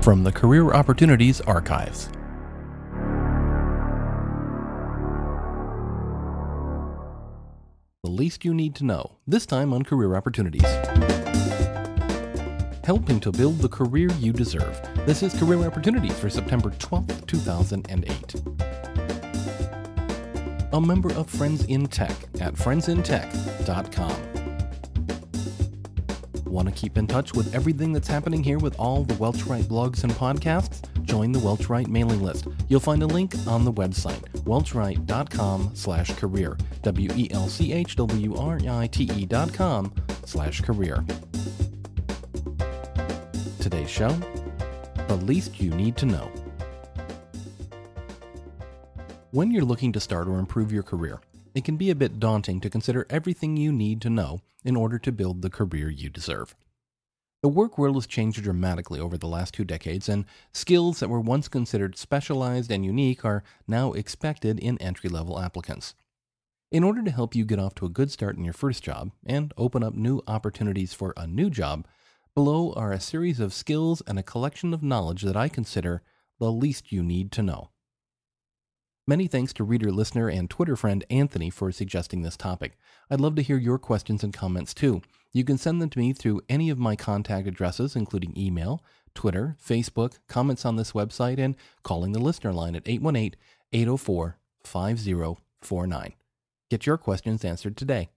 from the Career Opportunities Archives. The least you need to know, this time on Career Opportunities. Helping to build the career you deserve. This is Career Opportunities for September 12th, 2008. A member of Friends in Tech at friendsintech.com. Want to keep in touch with everything that's happening here with all the Welchwright blogs and podcasts? Join the Welchwright mailing list. You'll find a link on the website, welchwright.com/career, welchwright.com/career. Today's show, the least you need to know. When you're looking to start or improve your career, it can be a bit daunting to consider everything you need to know in order to build the career you deserve. The work world has changed dramatically over the last 2 decades, and skills that were once considered specialized and unique are now expected in entry-level applicants. In order to help you get off to a good start in your first job and open up new opportunities for a new job, below are a series of skills and a collection of knowledge that I consider the least you need to know. Many thanks to reader, listener, and Twitter friend Anthony for suggesting this topic. I'd love to hear your questions and comments too. You can send them to me through any of my contact addresses, including email, Twitter, Facebook, comments on this website, and calling the listener line at 818-804-5049. Get your questions answered today.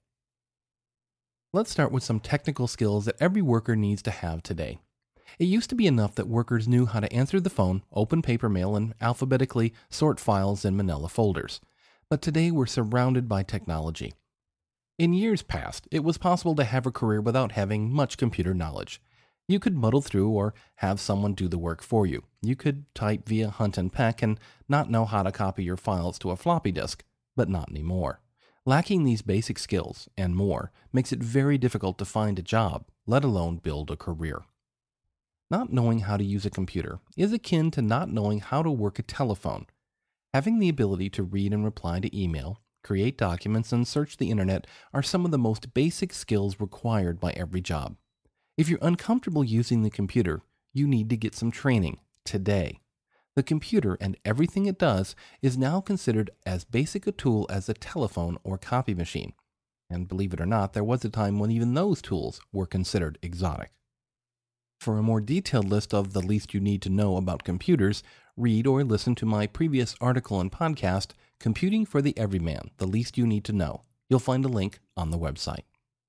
Let's start with some technical skills that every worker needs to have today. It used to be enough that workers knew how to answer the phone, open paper mail, and alphabetically sort files in manila folders. But today we're surrounded by technology. In years past, it was possible to have a career without having much computer knowledge. You could muddle through or have someone do the work for you. You could type via Hunt and Peck and not know how to copy your files to a floppy disk, but not anymore. Lacking these basic skills and more makes it very difficult to find a job, let alone build a career. Not knowing how to use a computer is akin to not knowing how to work a telephone. Having the ability to read and reply to email, create documents, and search the internet are some of the most basic skills required by every job. If you're uncomfortable using the computer, you need to get some training today. The computer and everything it does is now considered as basic a tool as a telephone or copy machine. And believe it or not, there was a time when even those tools were considered exotic. For a more detailed list of the least you need to know about computers, read or listen to my previous article and podcast, Computing for the Everyman, The Least You Need to Know. You'll find a link on the website.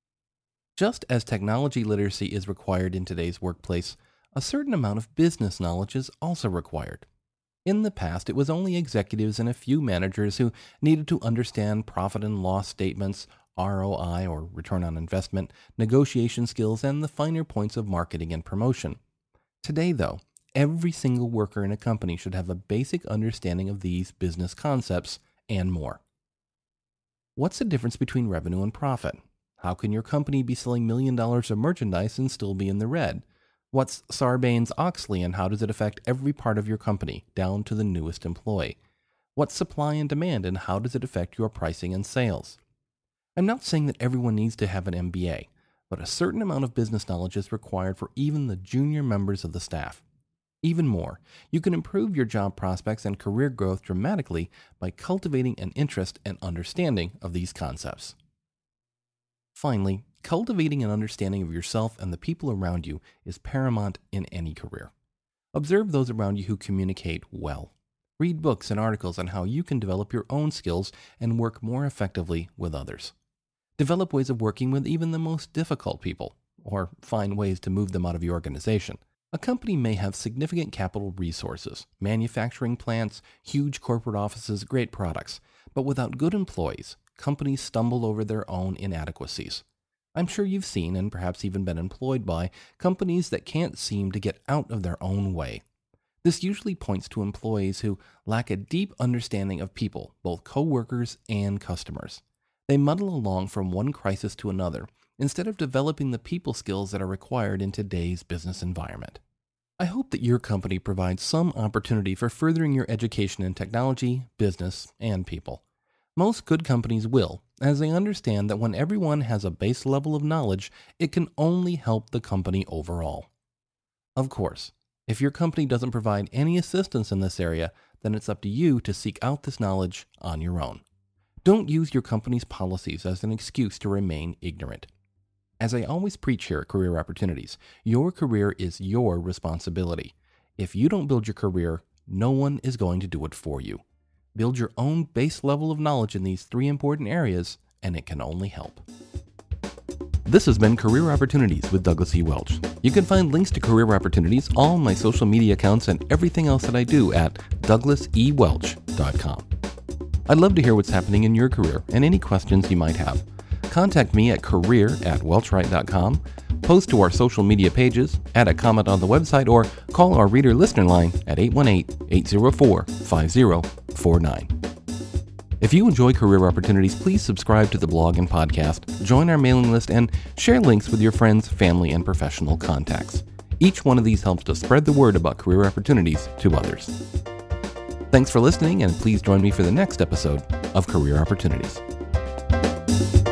Just as technology literacy is required in today's workplace, a certain amount of business knowledge is also required. In the past, it was only executives and a few managers who needed to understand profit and loss statements, ROI or return on investment, negotiation skills, and the finer points of marketing and promotion. Today, though, every single worker in a company should have a basic understanding of these business concepts and more. What's the difference between revenue and profit? How can your company be selling $1 million of merchandise and still be in the red? What's Sarbanes-Oxley and how does it affect every part of your company, down to the newest employee? What's supply and demand and how does it affect your pricing and sales? I'm not saying that everyone needs to have an MBA, but a certain amount of business knowledge is required for even the junior members of the staff. Even more, you can improve your job prospects and career growth dramatically by cultivating an interest and understanding of these concepts. Finally, cultivating an understanding of yourself and the people around you is paramount in any career. Observe those around you who communicate well. Read books and articles on how you can develop your own skills and work more effectively with others. Develop ways of working with even the most difficult people, or find ways to move them out of your organization. A company may have significant capital resources, manufacturing plants, huge corporate offices, great products, but without good employees, companies stumble over their own inadequacies. I'm sure you've seen and perhaps even been employed by companies that can't seem to get out of their own way. This usually points to employees who lack a deep understanding of people, both co-workers and customers. They muddle along from one crisis to another instead of developing the people skills that are required in today's business environment. I hope that your company provides some opportunity for furthering your education in technology, business, and people. Most good companies will, as they understand that when everyone has a base level of knowledge, it can only help the company overall. Of course, If your company doesn't provide any assistance in this area, then it's up to you to seek out this knowledge on your own. Don't use your company's policies as an excuse to remain ignorant. As I always preach here at Career Opportunities, your career is your responsibility. If you don't build your career, no one is going to do it for you. Build your own base level of knowledge in these 3 important areas, and it can only help. This has been Career Opportunities with Douglas E. Welch. You can find links to Career Opportunities, all my social media accounts, and everything else that I do at douglasewelch.com. I'd love to hear what's happening in your career and any questions you might have. Contact me at career@welchwright.com, post to our social media pages, add a comment on the website, or call our reader listener line at 818-804-5049. If you enjoy Career Opportunities, please subscribe to the blog and podcast, join our mailing list, and share links with your friends, family, and professional contacts. Each one of these helps to spread the word about Career Opportunities to others. Thanks for listening, and please join me for the next episode of Career Opportunities.